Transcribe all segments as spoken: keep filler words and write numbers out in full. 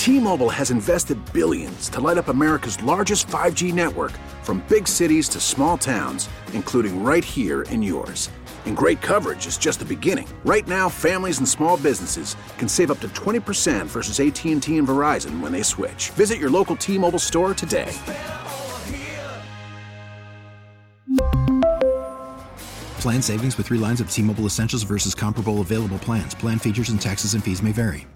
T-Mobile has invested billions to light up America's largest five G network, from big cities to small towns, including right here in yours. And great coverage is just the beginning. Right now, families and small businesses can save up to twenty percent versus A T and T and Verizon when they switch. Visit your local T-Mobile store today. Plan savings with three lines of T-Mobile Essentials versus comparable available plans. Plan features and taxes and fees may vary.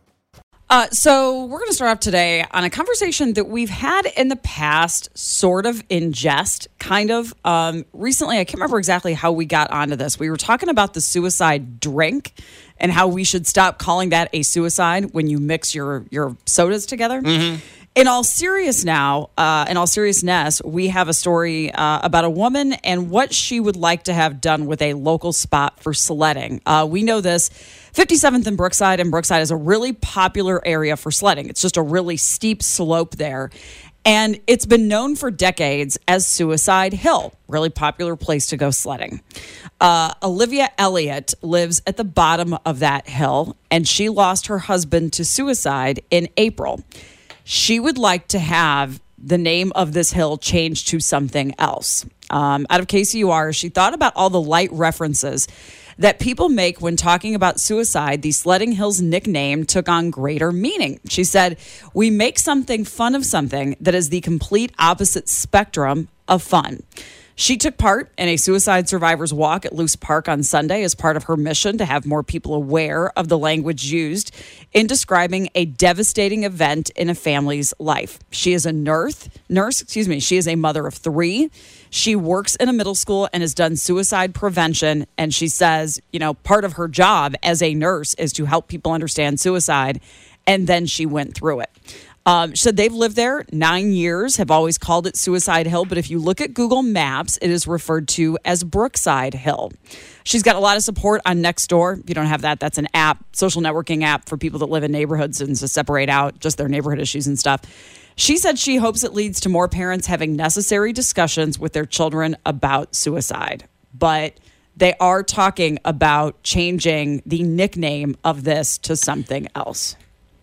Uh, so we're going to start off today on a conversation that we've had in the past, sort of in jest, kind of. Um, recently, I can't remember exactly how we got onto this. We were talking about the suicide drink and how we should stop calling that a suicide when you mix your, your sodas together. Mm-hmm. In all serious now, uh, in all seriousness, we have a story uh, about a woman and what she would like to have done with a local spot for sledding. Uh, we know this. fifty-seventh and Brookside, and Brookside is a really popular area for sledding. It's just a really steep slope there. And it's been known for decades as Suicide Hill, really popular place to go sledding. Uh, Olivia Elliott lives at the bottom of that hill, and she lost her husband to suicide in April. She would like to have the name of this hill changed to something else. Um, out of K C U R, she thought about all the light references that people make when talking about suicide. The Sledding Hills nickname took on greater meaning. She said, "We make something fun of something that is the complete opposite spectrum of fun." She took part in a suicide survivors walk at Luce Park on Sunday as part of her mission to have more people aware of the language used in describing a devastating event in a family's life. She is a nurse, nurse, excuse me, she is a mother of three. She works in a middle school and has done suicide prevention. And she says, you know, part of her job as a nurse is to help people understand suicide. And then she went through it. Um, she said they've lived there nine years, have always called it Suicide Hill. But if you look at Google Maps, it is referred to as Brookside Hill. She's got a lot of support on Nextdoor. If you don't have that, that's an app, social networking app for people that live in neighborhoods and to separate out just their neighborhood issues and stuff. She said she hopes it leads to more parents having necessary discussions with their children about suicide. But they are talking about changing the nickname of this to something else.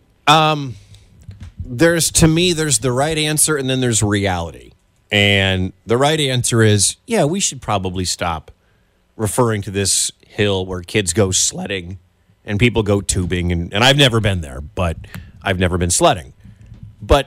Um... There's, to me, there's the right answer and then there's reality. And the right answer is, yeah, we should probably stop referring to this hill where kids go sledding and people go tubing. And, and I've never been there, but I've never been sledding. But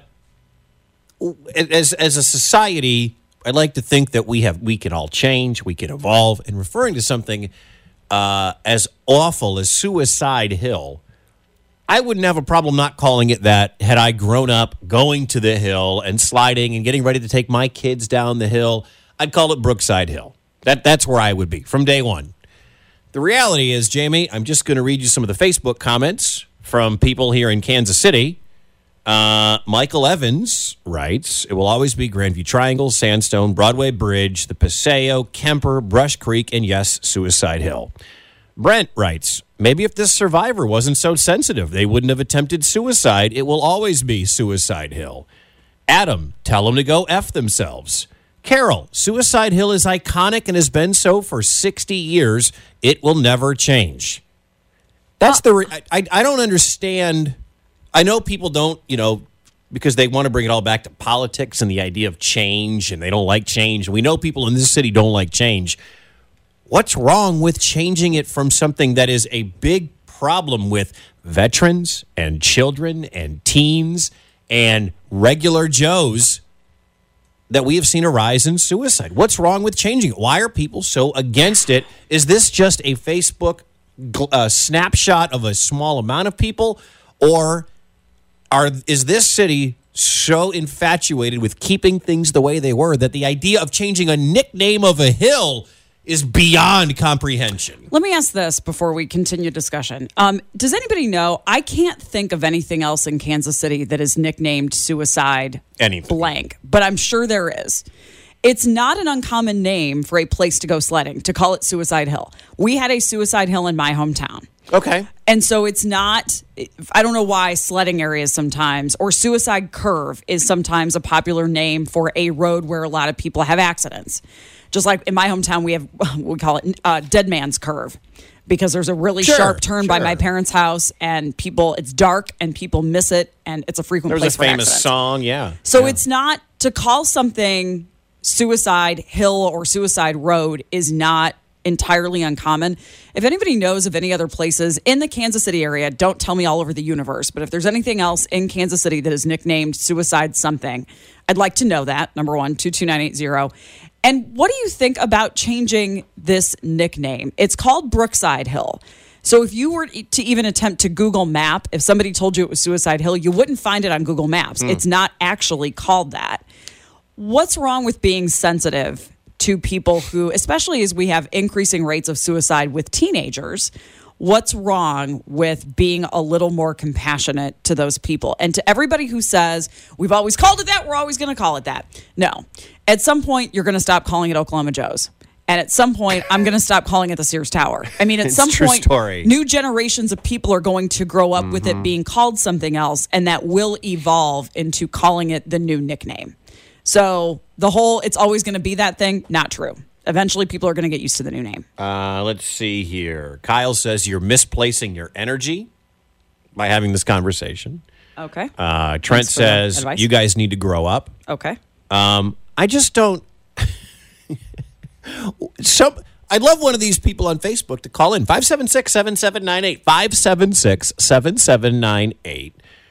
as as a society, I'd like to think that we have we can all change, we can evolve. And referring to something uh, as awful as Suicide Hill, I wouldn't have a problem not calling it that had I grown up going to the hill and sliding and getting ready to take my kids down the hill. I'd call it Brookside Hill. That That's where I would be from day one. The reality is, Jamie, I'm just going to read you some of the Facebook comments from people here in Kansas City. Uh, Michael Evans writes, "It will always be Grandview Triangle, Sandstone, Broadway Bridge, the Paseo, Kemper, Brush Creek, and yes, Suicide Hill." Brent writes, "Maybe if this survivor wasn't so sensitive, they wouldn't have attempted suicide. It will always be Suicide Hill." Adam, "Tell them to go F themselves." Carol, "Suicide Hill is iconic and has been so for sixty years. It will never change." That's the, re- I, I don't understand. I know people don't, you know, because they want to bring it all back to politics and the idea of change, and they don't like change. We know people in this city don't like change. What's wrong with changing it from something that is a big problem with veterans and children and teens and regular Joes that we have seen a rise in suicide? What's wrong with changing it? Why are people so against it? Is this just a Facebook uh, snapshot of a small amount of people? Or are is this city so infatuated with keeping things the way they were that the idea of changing a nickname of a hill is beyond comprehension? Let me ask this before we continue discussion. Um, does anybody know? I can't think of anything else in Kansas City that is nicknamed Suicide Anything. blank, but I'm sure there is. It's not an uncommon name for a place to go sledding, to call it Suicide Hill. We had a Suicide Hill in my hometown. Okay. And so it's not, I don't know why sledding areas sometimes, or Suicide Curve is sometimes a popular name for a road where a lot of people have accidents. Just like in my hometown, we have, we call it uh, Dead Man's Curve, because there's a really Sure, sharp turn sure. by my parents' house, and people, it's dark and people miss it, and it's a frequent There was place a for famous accidents. song, yeah. So yeah. it's not, to call something Suicide Hill or Suicide Road is not entirely uncommon. If anybody knows of any other places in the Kansas City area, don't tell me all over the universe, but if there's anything else in Kansas City that is nicknamed Suicide something, I'd like to know that. Number one, two two nine eight zero. And what do you think about changing this nickname? It's called Brookside Hill. So if you were to even attempt to Google Map, if somebody told you it was Suicide Hill, you wouldn't find it on Google Maps. Mm. It's not actually called that. What's wrong with being sensitive to people who, especially as we have increasing rates of suicide with teenagers, what's wrong with being a little more compassionate to those people? And to everybody who says, we've always called it that, we're always going to call it that. No. At some point, you're going to stop calling it Oklahoma Joe's. And at some point, I'm going to stop calling it the Sears Tower. I mean, at It's some a true point, story. new generations of people are going to grow up mm-hmm. with it being called something else, and that will evolve into calling it the new nickname. So the whole, it's always going to be that thing, not true. Eventually, people are going to get used to the new name. Uh, let's see here. Kyle says you're misplacing your energy by having this conversation. Okay. Uh, Trent says you guys need to grow up. Okay. Um, I just don't. So I'd love one of these people on Facebook to call in. five seven six, seven seven nine eight. five seven six, seven seven nine eight.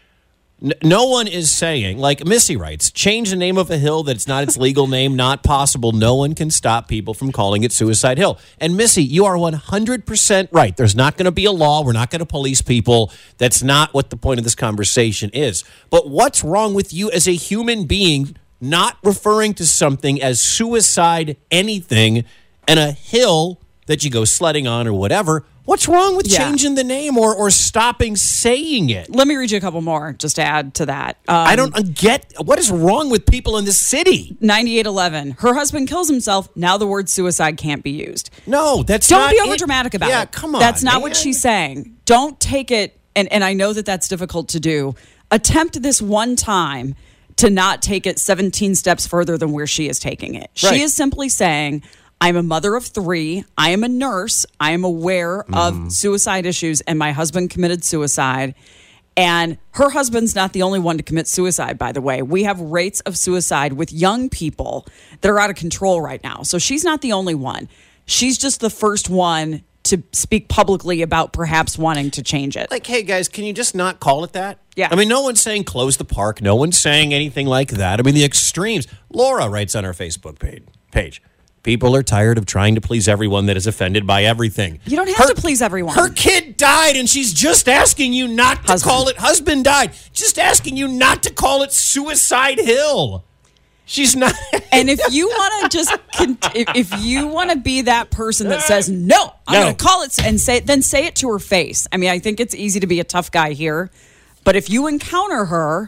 No one is saying, like Missy writes, change the name of a hill that's not its legal name, not possible. No one can stop people from calling it Suicide Hill. And Missy, you are one hundred percent right. There's not going to be a law. We're not going to police people. That's not what the point of this conversation is. But what's wrong with you as a human being not referring to something as suicide anything and a hill that you go sledding on or whatever? What's wrong with yeah. changing the name or or stopping saying it? Let me read you a couple more just to add to that. Um, I don't get what is wrong with people in this city. ninety-eight eleven. Her husband kills himself. Now the word suicide can't be used. No, that's don't not be over dramatic about yeah, it. Yeah, come on. That's not man. what she's saying. Don't take it, and, and I know that that's difficult to do. Attempt this one time to not take it seventeen steps further than where she is taking it. Right. She is simply saying, I'm a mother of three. I am a nurse. I am aware of Mm. suicide issues, and my husband committed suicide. And her husband's not the only one to commit suicide, by the way. We have rates of suicide with young people that are out of control right now. So she's not the only one. She's just the first one to speak publicly about perhaps wanting to change it. Like, hey, guys, can you just not call it that? Yeah. I mean, no one's saying close the park. No one's saying anything like that. I mean, the extremes. Laura writes on our Facebook page. page. People are tired of trying to please everyone that is offended by everything. You don't have to please everyone. Her kid died, and she's just asking you not to Husband. call it. Husband died. Just asking you not to call it Suicide Hill. She's not. And if you want to just, if, if you want to be that person that says, no, I'm No. going to call it, and say, then say it to her face. I mean, I think it's easy to be a tough guy here. But if you encounter her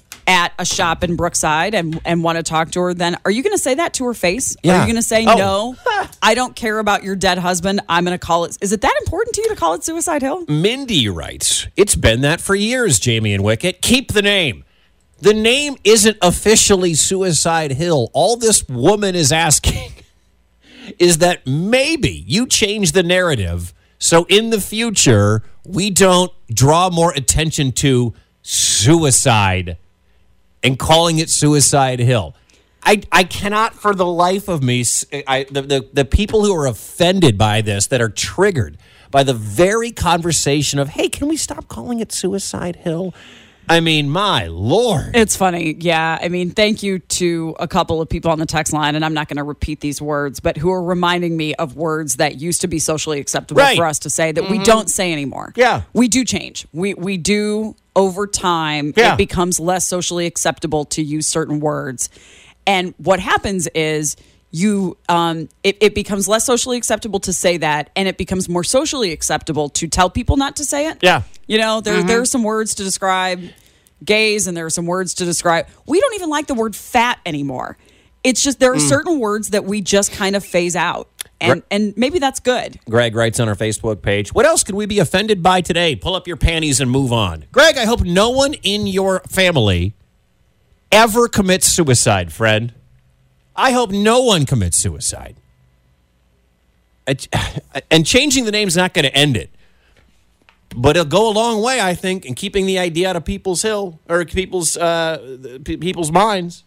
at a shop in Brookside and, and want to talk to her, then are you going to say that to her face? Yeah. Are you going to say, Oh. no, I don't care about your dead husband. I'm going to call it. Is it that important to you to call it Suicide Hill? Mindy writes, it's been that for years, Jamie and Wicket. Keep the name. The name isn't officially Suicide Hill. All this woman is asking is that maybe you change the narrative so in the future we don't draw more attention to suicide and calling it Suicide Hill. I, I cannot for the life of me, I, the, the, the people who are offended by this, that are triggered by the very conversation of, hey, can we stop calling it Suicide Hill? I mean, my Lord. It's funny. Yeah. I mean, thank you to a couple of people on the text line, and I'm not going to repeat these words, but who are reminding me of words that used to be socially acceptable Right. for us to say that mm-hmm. we don't say anymore. Yeah. We do change. We we do over time. Yeah. It becomes less socially acceptable to use certain words. And what happens is you um, it, it becomes less socially acceptable to say that, and it becomes more socially acceptable to tell people not to say it. Yeah. You know, there mm-hmm. there are some words to describe gays, and there are some words to describe. We don't even like the word fat anymore. It's just there are mm. certain words that we just kind of phase out. And, Gre- and maybe that's good. Greg writes on our Facebook page, what else could we be offended by today? Pull up your panties and move on. Greg, I hope no one in your family ever commits suicide, friend. I hope no one commits suicide. And changing the name's not going to end it. But it'll go a long way, I think, in keeping the idea out of people's hill or people's uh, people's minds.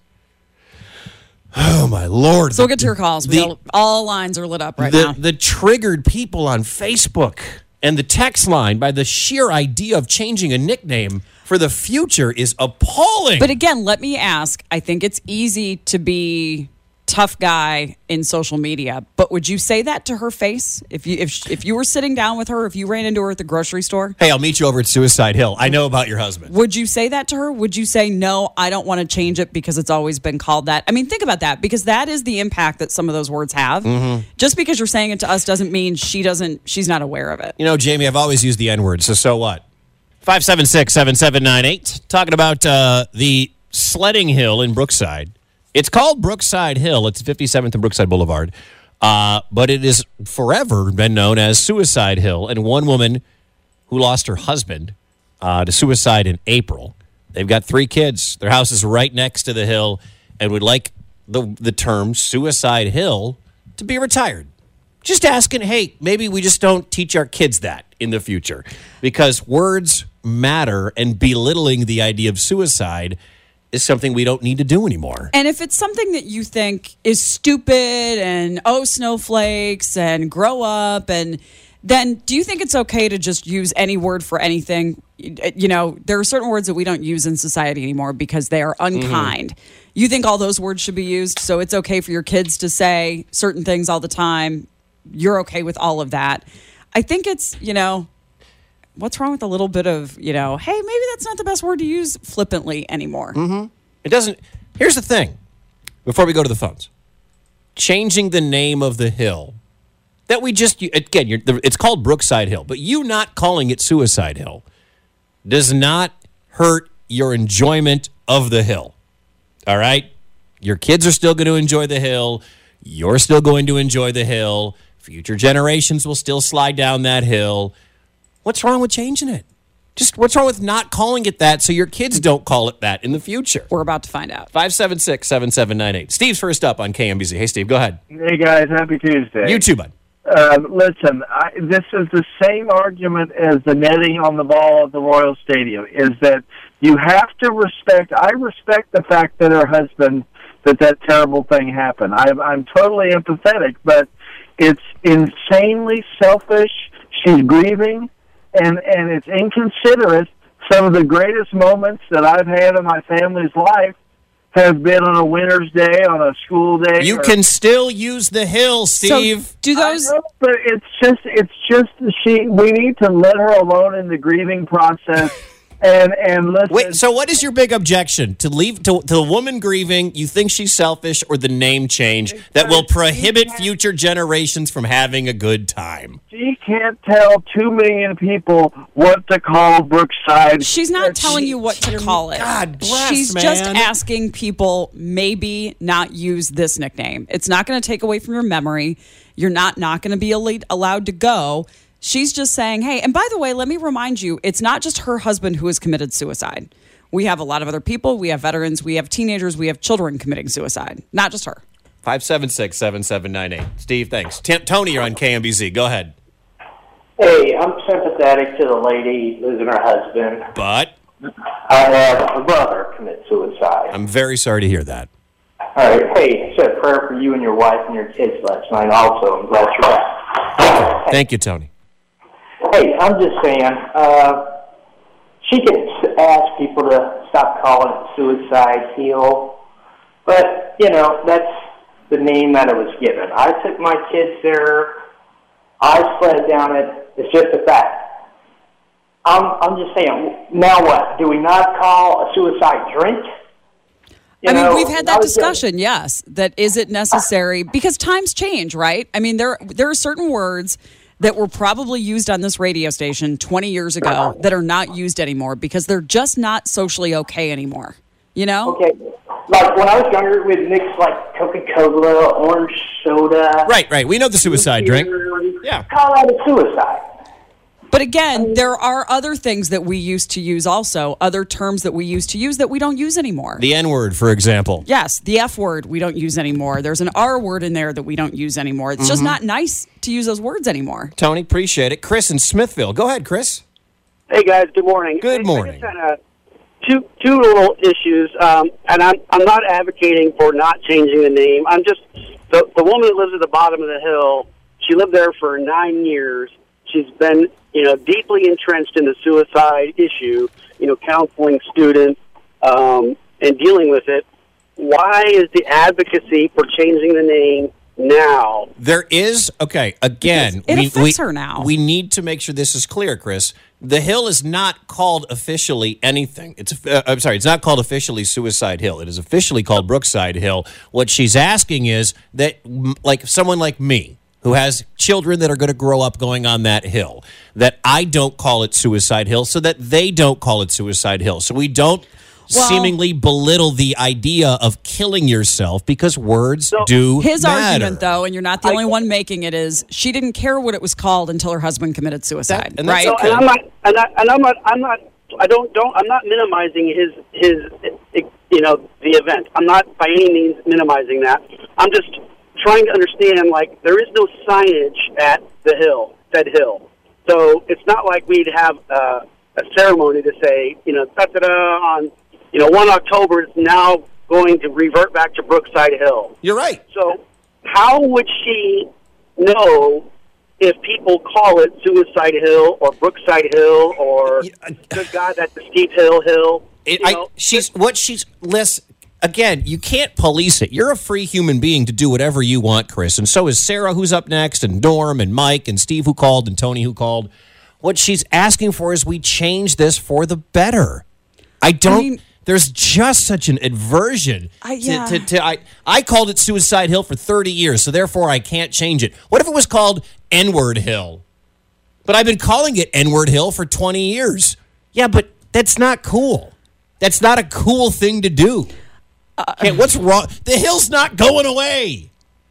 Oh, my Lord. So we'll get to your calls. We the, all, all lines are lit up right the, now. The triggered people on Facebook and the text line by the sheer idea of changing a nickname for the future is appalling. But again, let me ask. I think it's easy to be tough guy in social media, but would you say that to her face if you if if you were sitting down with her, if you ran into her at the grocery store? Hey, I'll meet you over at Suicide Hill. I know about your husband. Would you say that to her? Would you say, no, I don't want to change it because it's always been called that? I mean, think about that, because that is the impact that some of those words have. Mm-hmm. Just because you're saying it to us doesn't mean she doesn't she's not aware of it. You know, Jamie, I've always used the N-word, so so what? five seven six, seven seven nine eight. Talking about uh, the sledding hill in Brookside. It's called Brookside Hill. It's fifty-seventh and Brookside Boulevard. Uh, but it has forever been known as Suicide Hill. And one woman who lost her husband uh, to suicide in April. They've got three kids. Their house is right next to the hill and would like the, the term Suicide Hill to be retired. Just asking, hey, maybe we just don't teach our kids that in the future. Because words matter, and belittling the idea of suicide is something we don't need to do anymore. And if it's something that you think is stupid and, oh, snowflakes and grow up, and then do you think it's okay to just use any word for anything? You know, there are certain words that we don't use in society anymore because they are unkind. Mm-hmm. You think all those words should be used, so it's okay for your kids to say certain things all the time. You're okay with all of that. I think it's, you know, what's wrong with a little bit of, you know, hey, maybe that's not the best word to use flippantly anymore. Mm-hmm. It doesn't. Here's the thing. Before we go to the phones, changing the name of the hill that we just, again, you're, it's called Brookside Hill, but you not calling it Suicide Hill does not hurt your enjoyment of the hill. All right? Your kids are still going to enjoy the hill. You're still going to enjoy the hill. Future generations will still slide down that hill. What's wrong with changing it? Just what's wrong with not calling it that so your kids don't call it that in the future? We're about to find out. five seven six, seven seven nine eight. Steve's first up on K M B Z. Hey, Steve, go ahead. Hey, guys. Happy Tuesday. You too, bud. Uh, listen, I, this is the same argument as the netting on the ball at the Royal Stadium, is that you have to respect, I respect the fact that her husband, that that terrible thing happened. I'm, I'm totally empathetic, but it's insanely selfish. She's grieving. And and it's inconsiderate. Some of the greatest moments that I've had in my family's life have been on a winter's day, on a school day. You or, can still use the hill, Steve. So do those? I know, but it's just it's just she. We need to let her alone in the grieving process. And and listen. Wait, so what is your big objection to leave to, to the woman grieving? You think she's selfish, or the name change that will prohibit future generations from having a good time? She can't tell two million people what to call Brookside. She's not telling you what to call it. God bless, She's man. just asking people maybe not use this nickname. It's not going to take away from your memory. You're not not going to be allowed to go. She's just saying, hey, and by the way, let me remind you, it's not just her husband who has committed suicide. We have a lot of other people. We have veterans. We have teenagers. We have children committing suicide. Not just her. five seven six, seven seven nine eight. Steve, thanks. T- Tony, you're on K M B Z. Go ahead. Hey, I'm sympathetic to the lady losing her husband. But? I had a brother commit suicide. I'm very sorry to hear that. All right. Hey, I said a prayer for you and your wife and your kids last night also. I'm glad you're back. Thank you, Tony. Hey, I'm just saying, uh, she can ask people to stop calling it Suicide Hill, but, you know, that's the name that it was given. I took my kids there. I sled down it. It's just a fact. I'm, I'm just saying, now what? Do we not call a suicide drink? You I mean, know, we've had that discussion, just, yes, that is it necessary? Because times change, right? I mean, there there are certain words that were probably used on this radio station twenty years ago that are not used anymore because they're just not socially okay anymore, you know? Okay, like when I was younger, we'd mix like Coca-Cola, orange soda. Right, right. We know the suicide drink. Yeah. Call that a suicide. But again, there are other things that we used to use also, other terms that we used to use that we don't use anymore. The N-word, for example. Yes, the F word we don't use anymore. There's an R word in there that we don't use anymore. It's mm-hmm. just not nice to use those words anymore. Tony, appreciate it. Chris in Smithville. Go ahead, Chris. Hey, guys. Good morning. Good morning. I just had a, two, two little issues, um, and I'm, I'm not advocating for not changing the name. I'm just, the, the woman that lives at the bottom of the hill, she lived there for nine years. She's been, you know, deeply entrenched in the suicide issue, you know, counseling students um, and dealing with it. Why is the advocacy for changing the name now? There is, okay, again. It we, affects we, her now. We need to make sure this is clear, Chris. The Hill is not called officially anything. It's uh, I'm sorry, it's not called officially Suicide Hill. It is officially called Brookside Hill. What she's asking is that, like, someone like me, who has children that are going to grow up going on that hill, that I don't call it Suicide Hill so that they don't call it Suicide Hill. So we don't well, seemingly belittle the idea of killing yourself because words so do His matter. argument, though, and you're not the I, only one making it, is she didn't care what it was called until her husband committed suicide. That, and right? So, okay. and I'm not, and, I, and I'm not, I'm not, I don't, don't, I'm not minimizing his, his, you know, the event. I'm not by any means minimizing that. I'm just trying to understand, like, there is no signage at the hill, said hill. So it's not like we'd have uh, a ceremony to say, you know, da-da-da, on, you know, one October is now going to revert back to Brookside Hill. You're right. So how would she know if people call it Suicide Hill or Brookside Hill or, good God, that's the Steep Hill Hill? It, I, she's, what she's, less. Again, you can't police it. You're a free human being to do whatever you want, Chris. And so is Sarah, who's up next, and Norm, and Mike, and Steve, who called, and Tony, who called. What she's asking for is we change this for the better. I don't... I mean, there's just such an aversion. I, yeah. to, to, to, I, I called it Suicide Hill for thirty years, so therefore I can't change it. What if it was called N-word Hill? But I've been calling it N-word Hill for twenty years. Yeah, but that's not cool. That's not a cool thing to do. Okay, what's wrong? The hill's not going away.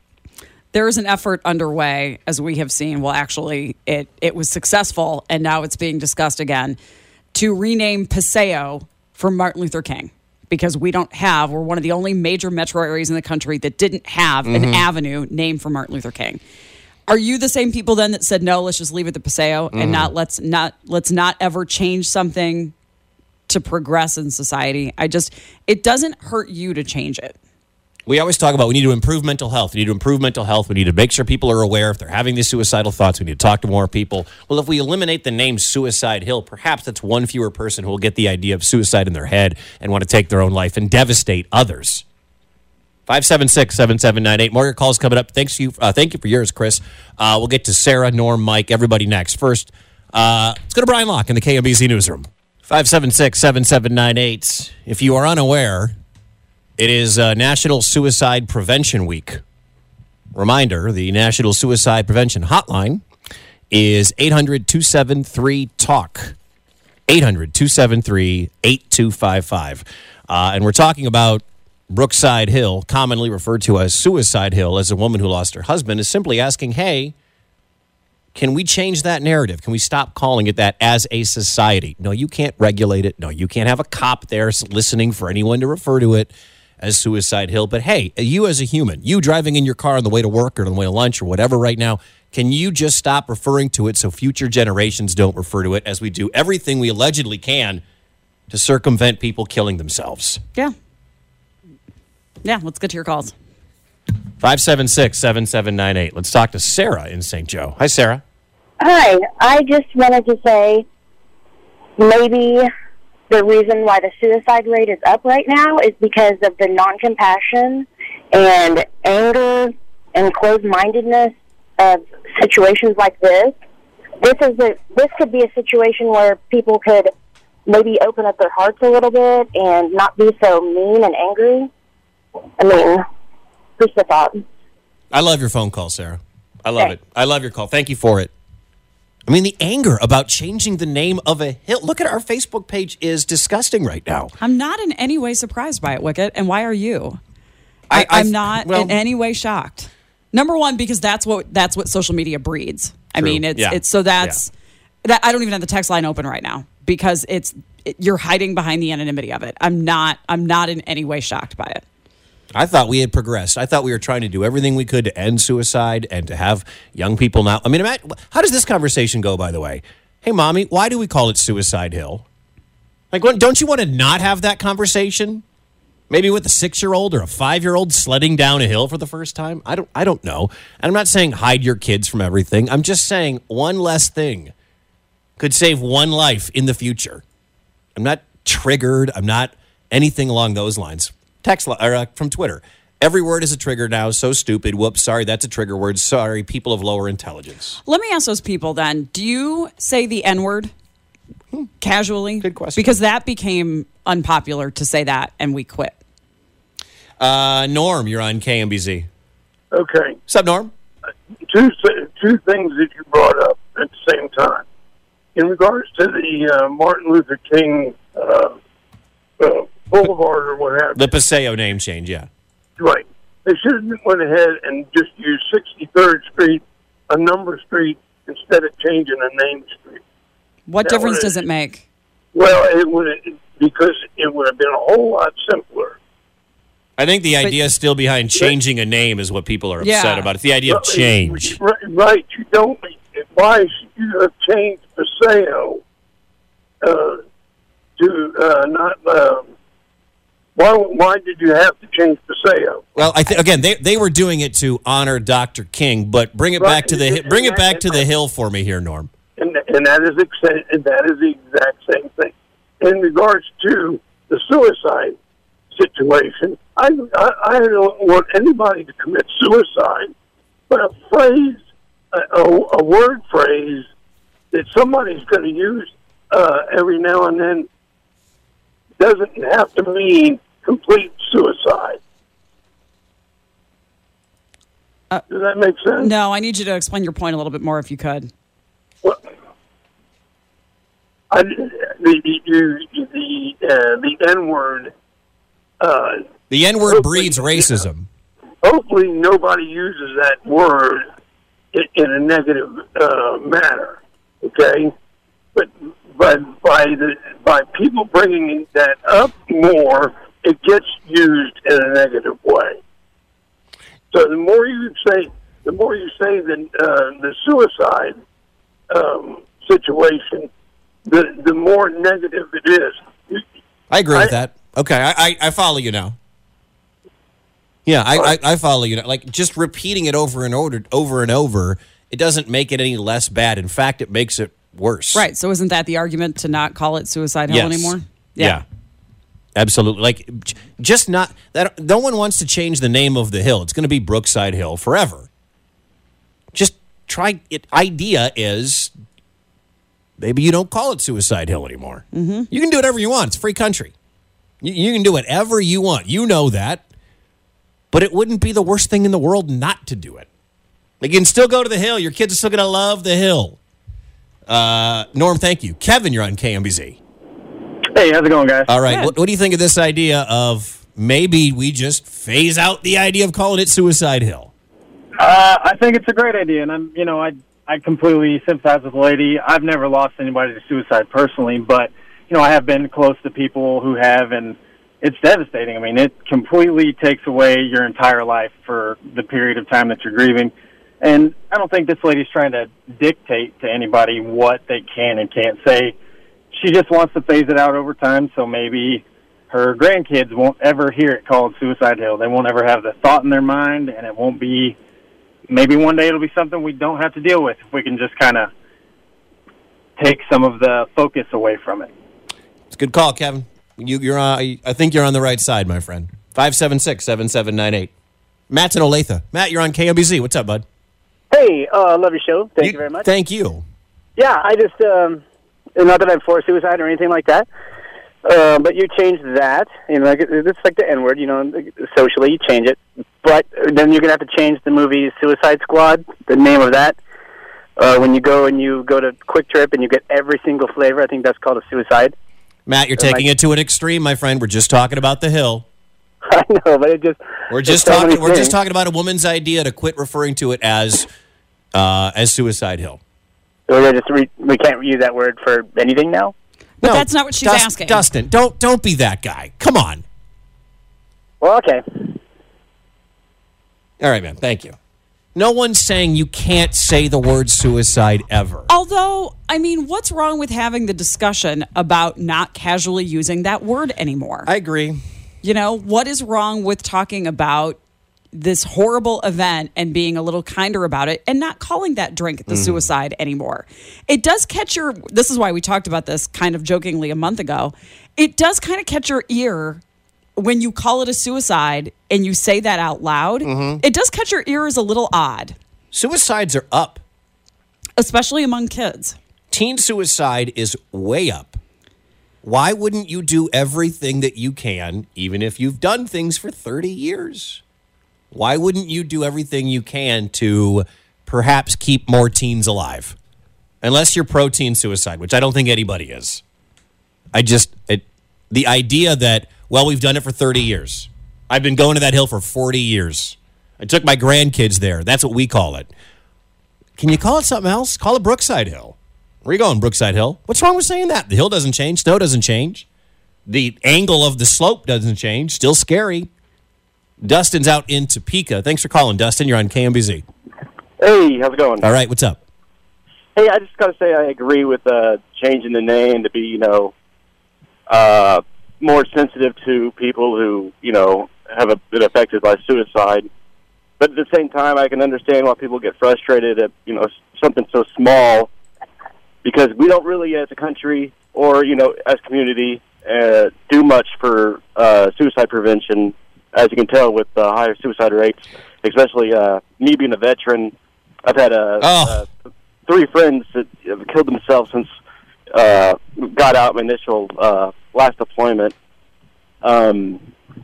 There is an effort underway, as we have seen. Well, actually, it, it was successful, and now it's being discussed again, to rename Paseo for Martin Luther King. Because we don't have, we're one of the only major metro areas in the country that didn't have mm-hmm. an avenue named for Martin Luther King. Are you the same people then that said, no, let's just leave it to Paseo mm. and not let's not let's not ever change something to progress in society? I just, it doesn't hurt you to change it. We always talk about we need to improve mental health. We need to improve mental health. We need to make sure people are aware if they're having these suicidal thoughts. We need to talk to more people. Well, if we eliminate the name Suicide Hill, perhaps that's one fewer person who will get the idea of suicide in their head and want to take their own life and devastate others. five seven six, seven seven nine eight. More of your calls coming up. Thanks you. Uh, thank you for yours, Chris. Uh, we'll get to Sarah, Norm, Mike, everybody next. First, uh, let's go to Brian Locke in the K M B Z newsroom. five seven six, seven seven nine eight. If you are unaware, it is uh, National Suicide Prevention Week. Reminder, the National Suicide Prevention Hotline is eight hundred, two seven three, TALK. eight hundred, two seven three, eight two five five. Uh, and we're talking about Brookside Hill, commonly referred to as Suicide Hill, as a woman who lost her husband, is simply asking, hey, can we change that narrative? Can we stop calling it that as a society? No, you can't regulate it. No, you can't have a cop there listening for anyone to refer to it as Suicide Hill. But hey, you as a human, you driving in your car on the way to work or on the way to lunch or whatever right now, can you just stop referring to it so future generations don't refer to it as we do everything we allegedly can to circumvent people killing themselves? Yeah. Yeah, let's get to your calls. five seven six, seven seven nine eight. Let's talk to Sarah in Saint Joe. Hi, Sarah. Hi. I just wanted to say maybe the reason why the suicide rate is up right now is because of the non-compassion and anger and closed-mindedness of situations like this. This is a this could be a situation where people could maybe open up their hearts a little bit and not be so mean and angry. I mean, just a thought. I love your phone call, Sarah. I love okay. it. I love your call. Thank you for it. I mean, the anger about changing the name of a hill. Look at our Facebook page is disgusting right now. I'm not in any way surprised by it, Wicket. And why are you? I, I, I'm not well, in any way shocked. Number one, because that's what that's what social media breeds. I True. mean, it's Yeah. it's so that's that I don't even have the text line open right now because it's it, you're hiding behind the anonymity of it. I'm not I'm not in any way shocked by it. I thought we had progressed. I thought we were trying to do everything we could to end suicide and to have young people now. I mean, imagine, how does this conversation go, by the way? Hey, mommy, why do we call it Suicide Hill? Like, don't you want to not have that conversation? Maybe with a six-year-old or a five-year-old sledding down a hill for the first time? I don't I don't know. And I'm not saying hide your kids from everything. I'm just saying one less thing could save one life in the future. I'm not triggered. I'm not anything along those lines. Text or, uh, from Twitter. Every word is a trigger now. So stupid. Whoops. Sorry, that's a trigger word. Sorry, people of lower intelligence. Let me ask those people then. Do you say the N-word hmm. casually? Good question. Because that became unpopular to say that, and we quit. Uh, Norm, you're on K M B Z. Okay. What's up, Norm? Two two things that you brought up at the same time. In regards to the uh, Martin Luther King uh, uh, Boulevard or what have you. The Paseo name change, yeah. Right. They should have went ahead and just used sixty-third Street, a number street, instead of changing a name street. What that difference does it make? Well, it would because it would have been a whole lot simpler. I think the idea but, still behind changing a name is what people are upset yeah. about. It's the idea of change. Right, right. You don't. Why should you have changed Paseo uh, to uh, not? Uh, why? Why did you have to change Paseo? Well, I think again they they were doing it to honor Doctor King, but bring it right. back to the bring it back to the hill for me here, Norm. And and that is exa- and that is the exact same thing. In regards to the suicide situation, I, I, I don't want anybody to commit suicide, but a phrase, a, a, a word phrase that somebody's going to use uh, every now and then doesn't have to mean complete suicide. Uh, Does that make sense? No, I need you to explain your point a little bit more if you could. Well, I, the the the, uh, the N-word. Uh, the N-word breeds racism. Hopefully nobody uses that word in, in a negative uh, manner, okay? But but by the by people bringing that up more, it gets used in a negative way. So the more you say, the more you say the uh, the suicide um, situation, the the more negative it is. I agree I, with that. Okay, I, I, I follow you now. Yeah, I, I, I follow you now. Like, just repeating it over and over, over and over, it doesn't make it any less bad. In fact, it makes it worse. Right, so isn't that the argument to not call it Suicide Hill yes. anymore? Yeah. yeah. Absolutely. Like, just not, that. No one wants to change the name of the hill. It's going to be Brookside Hill forever. Just try, it. Idea is, maybe you don't call it Suicide Hill anymore. Mm-hmm. You can do whatever you want. It's a free country. You, you can do whatever you want. You know that. But it wouldn't be the worst thing in the world not to do it. Like, you can still go to the hill. Your kids are still going to love the hill. Uh, Norm, thank you. Kevin, you're on K M B Z. Hey, how's it going, guys? All right. What, what do you think of this idea of maybe we just phase out the idea of calling it Suicide Hill? Uh, I think it's a great idea, and I'm, you know, I I completely sympathize with the lady. I've never lost anybody to suicide personally, but you know, I have been close to people who have, and it's devastating. I mean, it completely takes away your entire life for the period of time that you're grieving. And I don't think this lady's trying to dictate to anybody what they can and can't say. She just wants to phase it out over time, so maybe her grandkids won't ever hear it called Suicide Hill. They won't ever have the thought in their mind, and it won't be, maybe one day it'll be something we don't have to deal with if we can just kind of take some of the focus away from it. It's a good call, Kevin. You, you're on, I think you're on the right side, my friend. five seven six, seven seven nine eight. Matt's in Olathe. Matt, you're on K M B Z. What's up, bud? Hey, I uh, love your show. Thank you, you very much. Thank you. Yeah, I just, um, not that I'm for suicide or anything like that, uh, but you change that. You know, like, it's like the N-word, you know, socially, you change it. But then you're going to have to change the movie Suicide Squad, the name of that. uh, when you go and you go to Quick Trip and you get every single flavor. I think that's called a suicide. Matt, you're taking it to an extreme, my friend. We're just talking about the hill. I know, but it just we're just so talking. We're things. just talking about a woman's idea to quit referring to it as uh, as Suicide Hill. So we just re- we can't use that word for anything now. But no, that's not what she's Dust, asking. Dustin, don't don't be that guy. Come on. Well, okay. All right, man. Thank you. No one's saying you can't say the word suicide ever. Although, I mean, what's wrong with having the discussion about not casually using that word anymore? I agree. You know, what is wrong with talking about this horrible event and being a little kinder about it and not calling that drink the mm. suicide anymore? It does catch your, this is why we talked about this kind of jokingly a month ago. It does kind of catch your ear when you call it a suicide and you say that out loud. Mm-hmm. It does catch your ear as a little odd. Suicides are up. Especially among kids. Teen suicide is way up. Why wouldn't you do everything that you can, even if you've done things for thirty years? Why wouldn't you do everything you can to perhaps keep more teens alive? Unless you're pro-teen suicide, which I don't think anybody is. I just, it, the idea that, well, we've done it for thirty years. I've been going to that hill for forty years. I took my grandkids there. That's what we call it. Can you call it something else? Call it Brookside Hill. Where are you going, Brookside Hill? What's wrong with saying that? The hill doesn't change. Snow doesn't change. The angle of the slope doesn't change. Still scary. Dustin's out in Topeka. Thanks for calling, Dustin. You're on K M B Z. Hey, how's it going? All right, what's up? Hey, I just got to say I agree with uh, changing the name to be, you know, uh, more sensitive to people who, you know, have a, been affected by suicide. But at the same time, I can understand why people get frustrated at, you know, something so small, because we don't really, as a country or, you know, as a community, uh, do much for uh, suicide prevention, as you can tell with the higher suicide rates, especially uh, me being a veteran. I've had uh, oh. uh, three friends that have killed themselves since uh, got out my initial uh, last deployment. Um,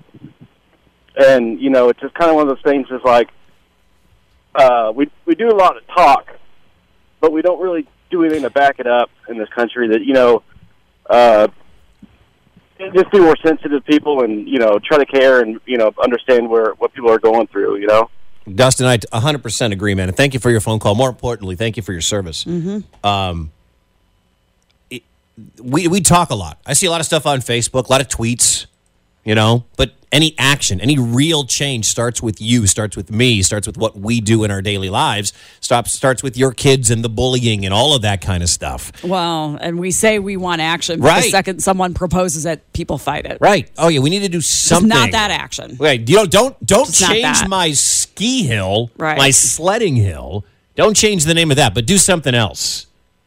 and, you know, it's just kind of one of those things is like, uh, we we do a lot of talk, but we don't really do anything to back it up in this country that, you know, uh, just be more sensitive people and, you know, try to care and, you know, understand where what people are going through, you know? Dustin, I one hundred percent agree, man. And thank you for your phone call. More importantly, thank you for your service. Mm-hmm. Um, it, we, we talk a lot. I see a lot of stuff on Facebook, a lot of tweets, you know, but any action, any real change starts with you, starts with me, starts with what we do in our daily lives, stops, starts with your kids and the bullying and all of that kind of stuff. Well, and we say we want action, but right. the second someone proposes it, people fight it. Right. Oh, yeah, we need to do something. It's not that action. Wait, you know, don't don't It's not change that. my ski hill, Right. my sledding hill. Don't change the name of that, but do something else.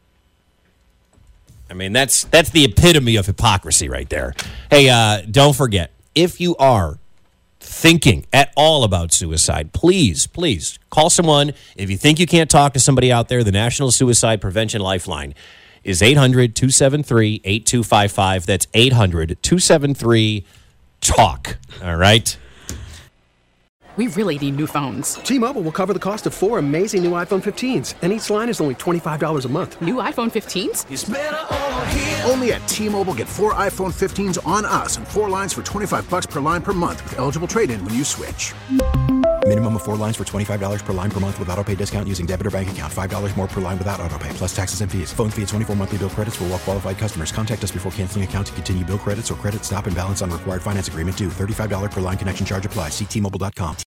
I mean, that's that's the epitome of hypocrisy right there. Hey, uh, don't forget, if you are thinking at all about suicide, please, please call someone. If you think you can't talk to somebody out there, the National Suicide Prevention Lifeline is eight hundred, two seven three, eight two five five. That's eight hundred, two seven three, talk. All right? We really need new phones. T-Mobile will cover the cost of four amazing new iPhone fifteens, and each line is only twenty-five dollars a month. New iPhone fifteens? It's better over here. Only at T-Mobile, get four iPhone fifteens on us and four lines for twenty-five bucks per line per month with eligible trade-in when you switch. Minimum of four lines for twenty-five dollars per line per month with autopay discount using debit or bank account. five dollars more per line without autopay, plus taxes and fees. Phone fee at twenty-four monthly bill credits for well-qualified customers. Contact us before canceling account to continue bill credits or credit stop and balance on required finance agreement due. thirty-five dollars per line connection charge applies. See T Mobile dot com.